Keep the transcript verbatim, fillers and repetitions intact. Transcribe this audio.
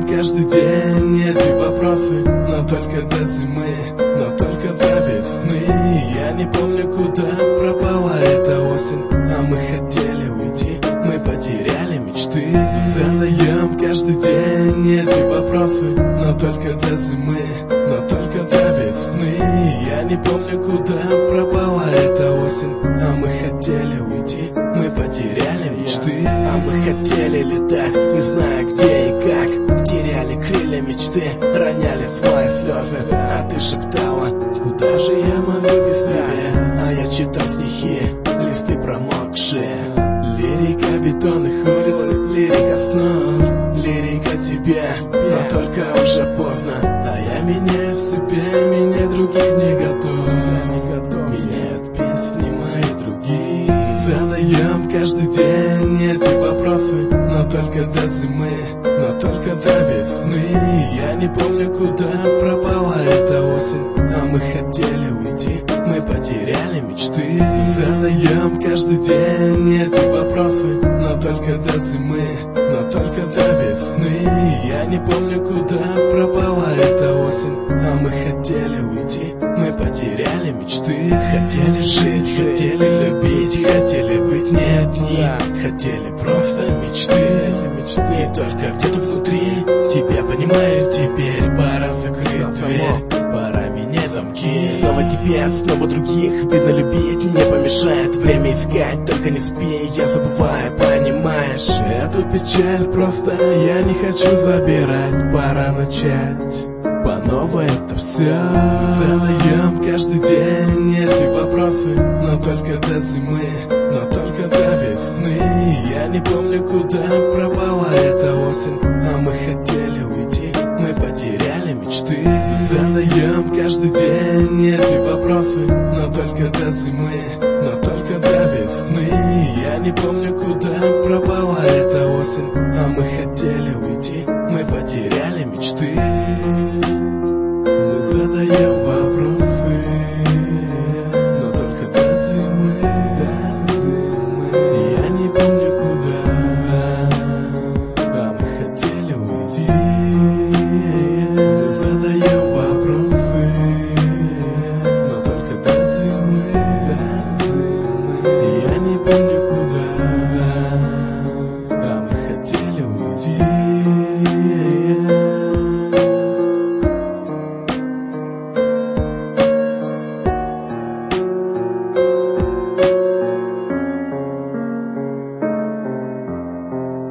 каждый день эти вопросы, но только до зимы, но только до весны. Я не помню, куда пропала эта осень, а мы хотели уйти, мы потеряли мечты. Задаем каждый день эти вопросы, но только до зимы, но только до весны. Я не помню, куда пропала эта осень, а мы хотели уйти, мы потеряли мечты. А мы хотели летать, не зная где и как, теряли крылья мечты, роняли свои слезы. А ты шептала, куда же я могу без тебя? А я читал стихи, листы промокшие. Лирика бетонных улиц, лирика снов, лирика тебя, но только уже поздно. А я меняю в себе, меня других не готов. Меняют песни мои другие. Задаем каждый день эти вопросы, но только до зимы, но только до весны. Я не помню, куда пропала эта осень, а мы хотели уйти, мы потеряли мечты. Задаем каждый день эти вопросы, но только до зимы, но только до весны. Я не помню, куда пропала эта осень, а мы хотели уйти, мы потеряли мечты. Хотели жить, хотели любить, хотели быть не одни, хотели просто мечты. И только где-то внутри тебя понимаю, теперь пора закрыть дверь, пора менять замки. Снова тебя, снова других, видно, любить не помешает. Время искать, только не спи, я забываю, понимаешь? Эту печаль просто я не хочу забирать, пора начать по новой это все. Задаем каждый день эти вопросы, но только до зимы, но только до весны. Я не помню, куда пропала эта осень, а мы хотели уйти, мы потеряли мечты. Задаем каждый день эти вопросы, но только до зимы, но только до весны. Я не помню, куда пропала эта осень, а мы хотели уйти, мы потеряли мечты.